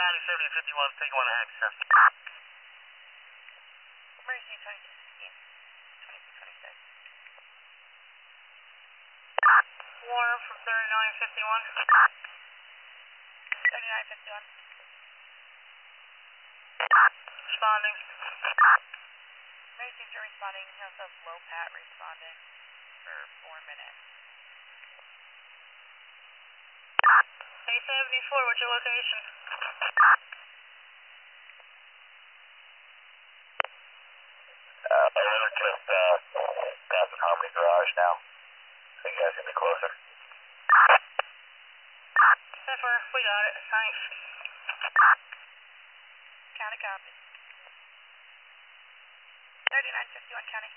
County 7051, take 1.5, sir. Emergency 2216. 2226. Warren from 3951. 3951. Responding. Emergency are responding. We also have low pat responding for 4 minutes. A74, what's your location? We're just past the Harmony Garage now. So you guys can be closer. 10-4, we got it. Thanks. County copy. 3951 County.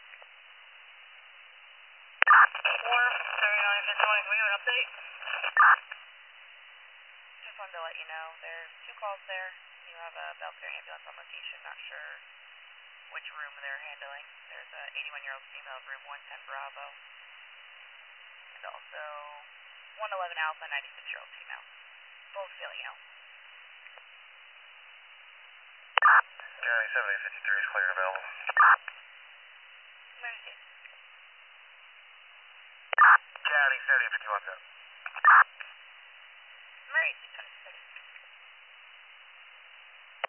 Warren from 3951, can we have an update? Just wanted to let you know there's 2 calls there. You have a Belfair ambulance on location. Not sure which room they're handling. There's a 81-year-old female, room 110 Bravo. And also 111 Alpha, 96-year-old female. Both feeling ill. County 7053 is cleared available. Emergency. County 7051, sir. Emergency 20.